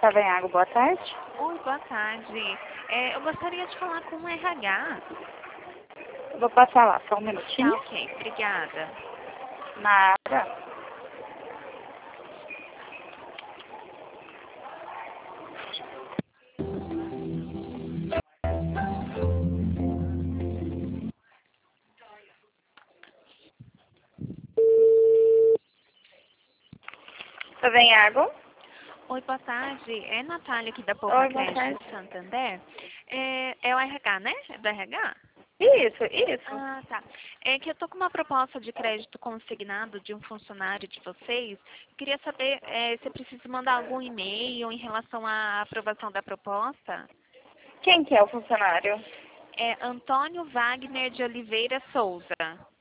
Savenhago, boa tarde. Oi, boa tarde. Eu gostaria de falar com o RH. Vou passar lá, só um Tá, minutinho. ok. Obrigada. Nada. Savenhago? Oi, boa tarde. É Natália aqui da Poupa Oi, boa Crédito tarde. Santander. É o RH, né? É do RH? Isso. Ah, tá. É que eu tô com uma proposta de crédito consignado de um funcionário de vocês. Queria saber se eu preciso mandar algum e-mail em relação à aprovação da proposta. Quem que é o funcionário? É Antônio Wagner de Oliveira Souza.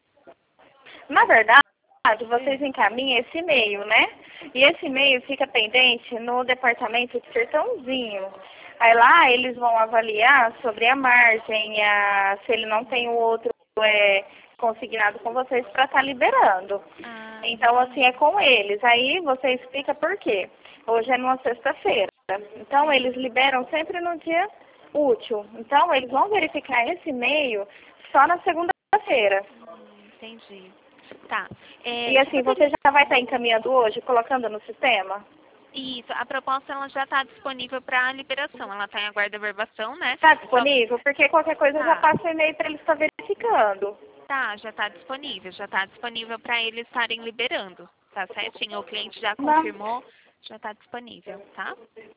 Na verdade, vocês encaminham esse e-mail, né? E esse e-mail fica pendente no departamento de Sertãozinho. Aí lá eles vão avaliar sobre a margem, se ele não tem o outro consignado com vocês para estar liberando. Ah, Então, assim, é com eles. Aí você explica por quê. Hoje é numa sexta-feira. Então, eles liberam sempre no dia útil. Então, eles vão verificar esse e-mail só na segunda-feira. entendi. Tá. E assim, você já vai estar encaminhando hoje, colocando no sistema? Isso, a proposta ela já está disponível para liberação. Ela está em aguardo de averbação, né? Está disponível? Porque qualquer coisa eu já Tá. passo o e-mail para eles estar verificando. Tá, já está disponível para eles estarem liberando. Tá certinho? O cliente já Não. confirmou, já está disponível, tá?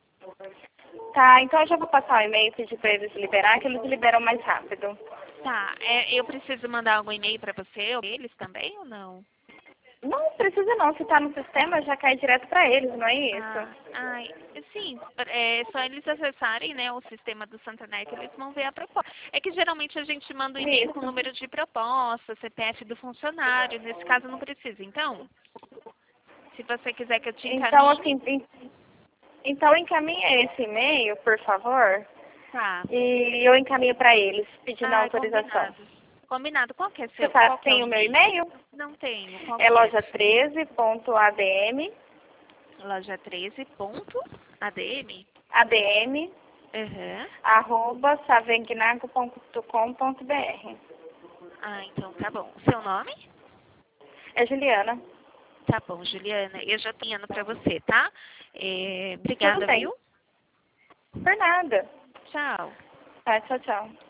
Tá, então eu já vou passar o e-mail e pedir para eles liberar, que eles liberam mais rápido. Tá, eu preciso mandar algum e-mail para você ou eles também ou não? Não precisa não, se está no sistema já cai direto para eles, não é Ah, isso? ai, sim, é só eles acessarem, né, o sistema do Santander que eles vão ver a proposta. É que geralmente a gente manda um e-mail com o Isso. número de proposta, CPF do funcionário, nesse caso não precisa. Então, se você quiser que eu te Então, encaminhe, assim, então encaminha esse e-mail, por favor, tá. e eu encaminho para eles, pedindo a Ai, autorização. combinado. Combinado. Você Qual que é o tem o meu e-mail? e-mail? Não tenho. Qual É que é? loja13.adm, Loja 13 ponto ADM? adm, Aham. arroba savengnago.com.br. Ah, então tá bom. Seu nome? É Juliana. Tá bom, Juliana. Eu já tenho para você, tá? Tudo Obrigada, bem. viu? Por nada. Tchau. Tá, tchau, tchau.